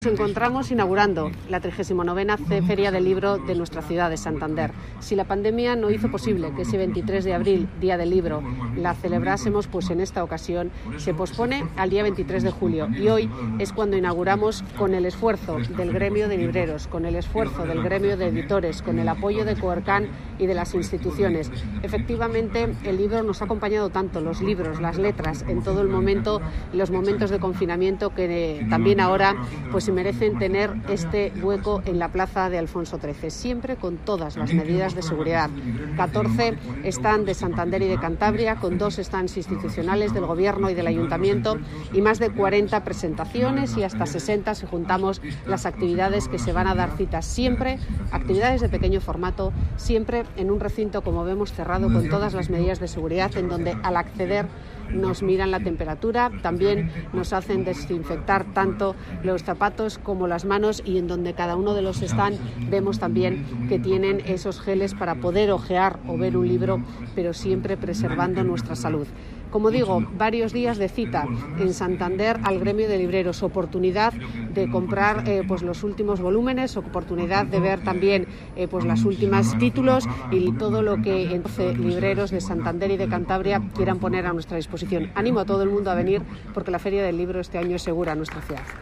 Nos encontramos inaugurando la 39ª Feria del Libro de nuestra ciudad de Santander. Si la pandemia no hizo posible que ese 23 de abril, Día del Libro, la celebrásemos, pues en esta ocasión se pospone al día 23 de julio. Y hoy es cuando inauguramos, con el esfuerzo del gremio de libreros, con el esfuerzo del gremio de editores, con el apoyo de Coercan y de las instituciones. Efectivamente, el libro nos ha acompañado tanto, los libros, las letras, en todo el momento, los momentos de confinamiento, que también ahora pues merecen tener este hueco en la plaza de Alfonso XIII, siempre con todas las medidas de seguridad. 14 están de Santander y de Cantabria, con 2 stands institucionales del Gobierno y del Ayuntamiento, y más de 40 presentaciones y hasta 60 si juntamos las actividades que se van a dar citas, siempre actividades de pequeño formato, siempre en un recinto, como vemos, cerrado con todas las medidas de seguridad, en donde al acceder nos miran la temperatura, también nos hacen desinfectar tanto los zapatos como las manos, y en donde cada uno de los stands vemos también que tienen esos geles para poder hojear o ver un libro, pero siempre preservando nuestra salud. Como digo, varios días de cita en Santander al gremio de libreros, oportunidad de comprar pues los últimos volúmenes, oportunidad de ver también pues las últimas títulos y todo lo que 11 libreros de Santander y de Cantabria quieran poner a nuestra disposición. Animo a todo el mundo a venir, porque la Feria del Libro este año es segura en nuestra ciudad.